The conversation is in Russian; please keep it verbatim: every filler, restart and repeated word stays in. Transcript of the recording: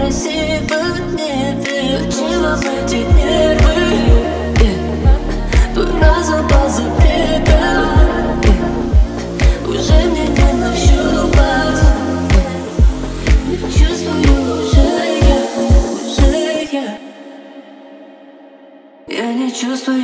красиво не включила в эти нервы. yeah. Твой разум по запретам, yeah. Уже мне не нащупать, yeah. Не чувствую уже я, уже я. Я не чувствую